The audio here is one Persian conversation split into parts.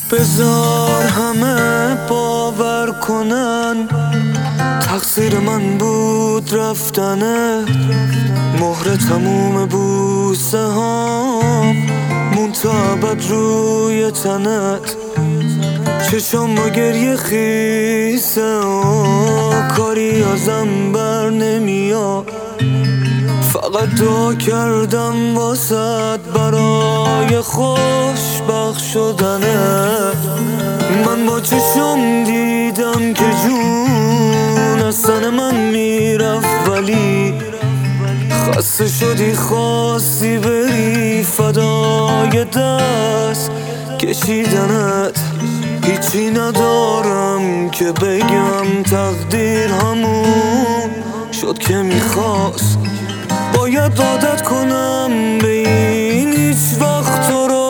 بذار همه باور کنن تقصیر من بود رفتنت، مهر تموم بوسه هام مون تا ابد روی تنت. چشام با گریه خیسه کاری ازم بر نمیاد، فقط دعا کردم واسد برای خوشبخت شدنت. من با چشم دیدم که جون از تن من میرفت، ولی خسته شدی خواستی بری فدای دست کشیدنت. هیچی ندارم که بگم، تقدیر همون شد که میخواست. باید عادت کنم به این هیچ وقت تو رو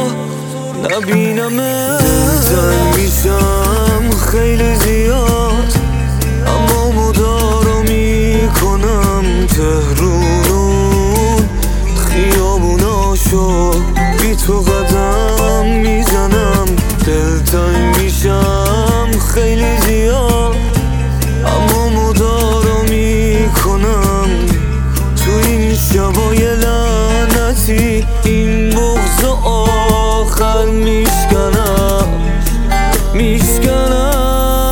نبینمت. دلتنگ میشم خیلی زیاد، اما مدارا میکنم تهرون خیابوناشو بی تو قدم میزنم. دلتنگ میشم خیلی زیاد، اما مدارا میکنم تو این شبای لعنتی این بغض آخر میشکنم میشکنم.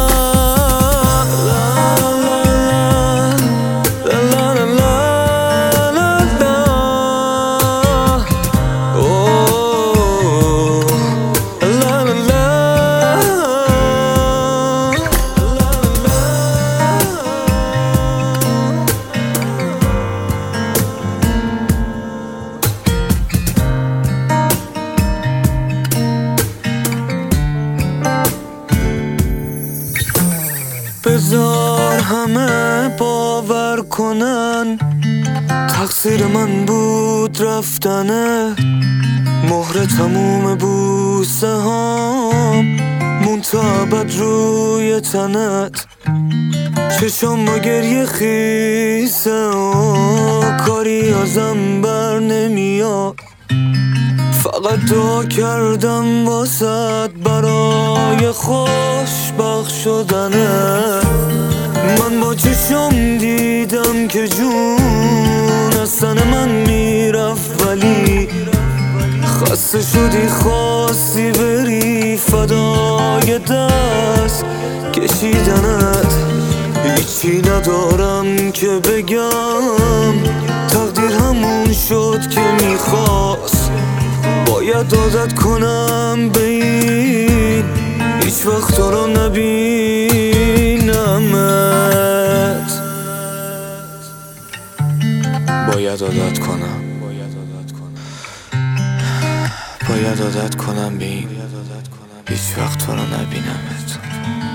بذار همه باور کنن تقصیر من بود رفتنت، مهر تموم بوسه هام مون تا ابد روی تنت. چشام با گریه خیسه کاری ازم بر نمیاد، فقط دعا کردم واسد برای خوشبخت شدنت. من با چشم دیدم که جون از تن من میرفت، ولی خسته شدی خواستی بری فدای دست کشیدنت. هیچی ندارم که بگم، تقدیر همون شد که میخواست. باید عادت کنم به این هیچ وقت تو رو نبینمت. باید عادت کنم به این هیچ وقت تو رو نبینمت.